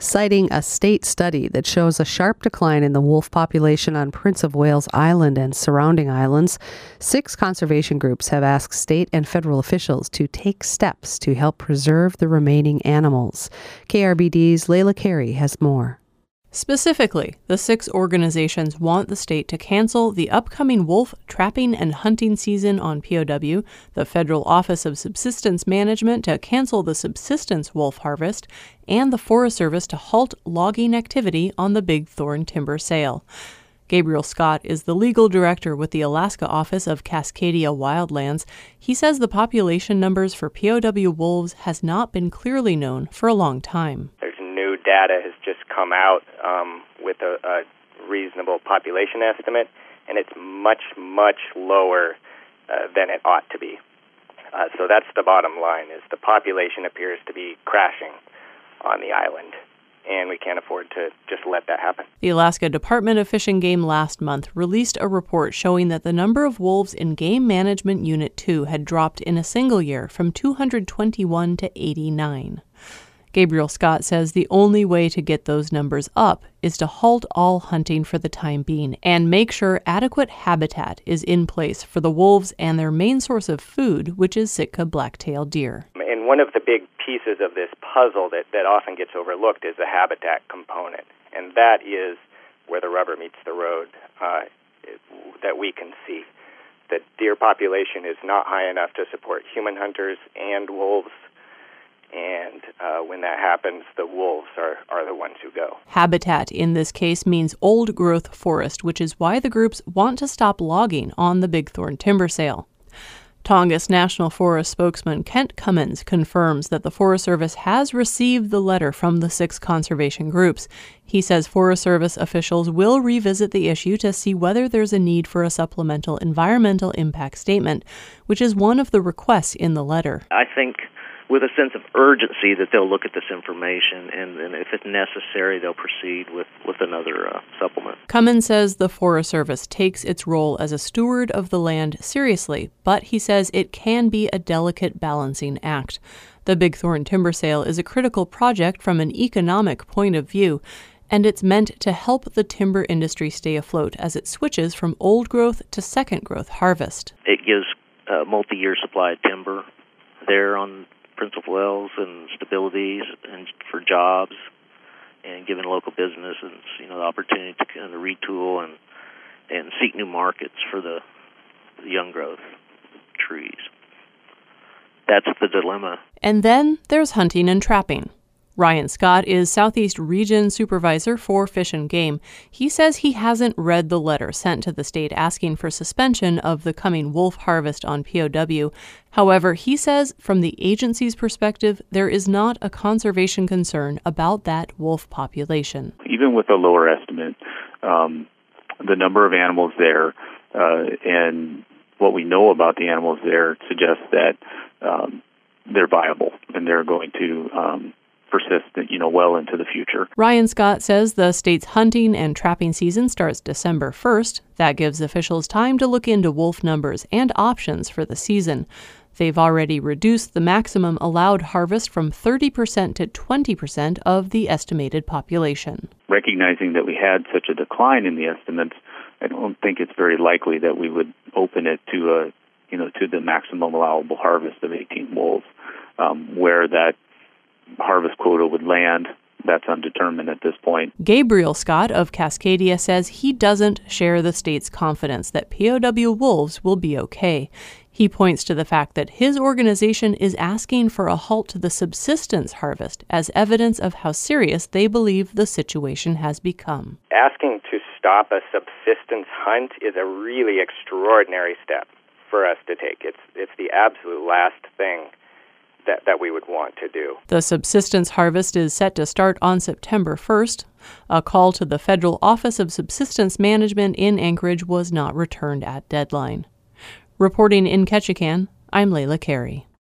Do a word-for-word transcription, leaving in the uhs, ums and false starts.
citing a state study that shows a sharp decline in the wolf population on Prince of Wales Island and surrounding islands. Six conservation groups have asked state and federal officials to take steps to help preserve the remaining animals. K R B D's Layla Carey has more. Specifically, the six organizations want the state to cancel the upcoming wolf trapping and hunting season on P O W, the Federal Office of Subsistence Management to cancel the subsistence wolf harvest, and the Forest Service to halt logging activity on the Big Thorn timber sale. Gabriel Scott is the legal director with the Alaska Office of Cascadia Wildlands. He says the population numbers for P O W wolves has not been clearly known for a long time. New data has just come out um, with a, a reasonable population estimate, and it's much, much lower uh, than it ought to be. Uh, so that's the bottom line, is the population appears to be crashing on the island, and we can't afford to just let that happen. The Alaska Department of Fish and Game last month released a report showing that the number of wolves in Game Management Unit two had dropped in a single year from two hundred twenty-one to eighty-nine. Gabriel Scott says the only way to get those numbers up is to halt all hunting for the time being and make sure adequate habitat is in place for the wolves and their main source of food, which is Sitka black-tailed deer. And one of the big pieces of this puzzle that, that often gets overlooked is the habitat component. And that is where the rubber meets the road uh, that we can see. The deer population is not high enough to support human hunters and wolves. And uh, when that happens, the wolves are, are the ones who go. Habitat in this case means old-growth forest, which is why the groups want to stop logging on the Big Thorn timber sale. Tongass National Forest spokesman Kent Cummins confirms that the Forest Service has received the letter from the six conservation groups. He says Forest Service officials will revisit the issue to see whether there's a need for a supplemental environmental impact statement, which is one of the requests in the letter. I think with a sense of urgency that they'll look at this information, and, and if it's necessary, they'll proceed with, with another uh, supplement. Cummins says the Forest Service takes its role as a steward of the land seriously, but he says it can be a delicate balancing act. The Big Thorn timber sale is a critical project from an economic point of view, and it's meant to help the timber industry stay afloat as it switches from old growth to second growth harvest. It gives a multi-year supply of timber there on Prince of Wales and stabilities and for jobs, and giving local businesses, you know, the opportunity to kind of retool and and seek new markets for the, the young growth trees. That's the dilemma. And then there's hunting and trapping. Ryan Scott is Southeast Region Supervisor for Fish and Game. He says he hasn't read the letter sent to the state asking for suspension of the coming wolf harvest on P O W. However, he says from the agency's perspective, there is not a conservation concern about that wolf population. Even with a lower estimate, um, the number of animals there uh, and what we know about the animals there suggests that um, they're viable and they're going to um, persist, you know, well into the future. Ryan Scott says the state's hunting and trapping season starts December first. That gives officials time to look into wolf numbers and options for the season. They've already reduced the maximum allowed harvest from thirty percent to twenty percent of the estimated population. Recognizing that we had such a decline in the estimates, I don't think it's very likely that we would open it to a, you know, to the maximum allowable harvest of eighteen wolves. Um, where that harvest quota would land, that's undetermined at this point. Gabriel Scott of Cascadia says he doesn't share the state's confidence that P O W wolves will be okay. He points to the fact that his organization is asking for a halt to the subsistence harvest as evidence of how serious they believe the situation has become. Asking to stop a subsistence hunt is a really extraordinary step for us to take. It's it's the absolute last thing That, that we would want to do. The subsistence harvest is set to start on September first. A call to the Federal Office of Subsistence Management in Anchorage was not returned at deadline. Reporting in Ketchikan, I'm Layla Carey.